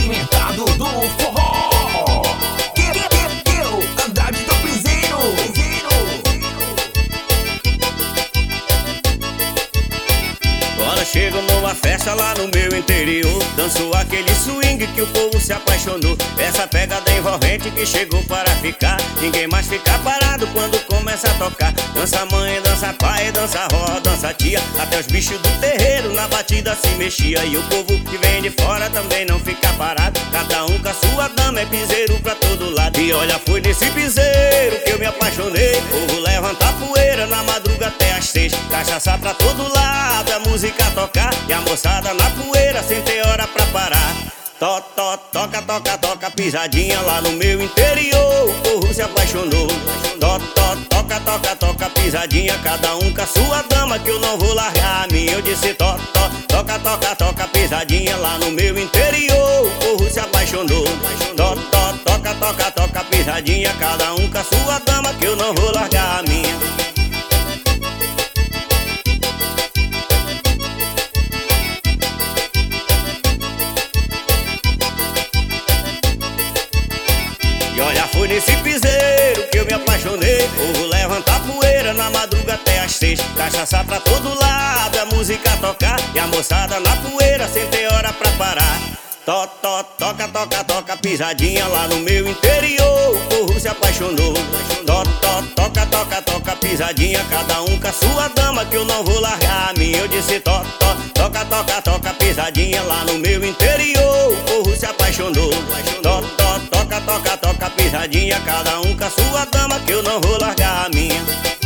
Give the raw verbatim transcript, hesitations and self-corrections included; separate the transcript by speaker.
Speaker 1: apimentado do forró. Que, que, que, eu, Andrade do Piseiro.
Speaker 2: Quando chego numa festa lá no meu interior, danço aquele swing que o povo se apaixonou. Essa pegada envolvente que chegou para ficar. Ninguém mais fica parado quando começa a tocar. Dança mãe, dança pai, dança vó, dança tia. Até os bichos do terreiro na batida se mexia. E o povo que vem de fora também não fica parado. Cada um com a sua dama, é piseiro pra todo lado. E olha, foi nesse piseiro que eu me apaixonei. O povo levanta a poeira na madruga até às seis. Cachaça pra todo lado, a música tocar. E a moçada na poeira sem ter hora pra parar. To, to, toca, toca, toca, pisadinha lá no meu interior. O povo se apaixonou. To, to, toca, toca, toca, pisadinha. Cada um com a sua dama, que eu não vou largar a minha. Eu disse to, to, toca, toca, toca, pisadinha lá no meu interior. O povo se apaixonou. To, to, toca, toca, toca, pisadinha. Cada um com a sua dama, que eu não vou largar a minha. E olha, foi nesse piseiro que eu me apaixonei. O povo levanta a poeira na madruga até às seis. Cachaça pra todo lado, a música tocar. E a moçada na poeira sem ter hora pra parar. To, to, toca, toca, toca, pisadinha lá no meu interior. O povo se apaixonou. To, to, toca, toca, toca, pisadinha. Cada um com a sua dama, que eu não vou largar a minha. Eu disse to, to, toca, toca, toca, pisadinha lá no meu interior. O povo se apaixonou. To, to, toca, toca, toca, pisadinha. Cada um com a sua dama, que eu não vou largar a minha.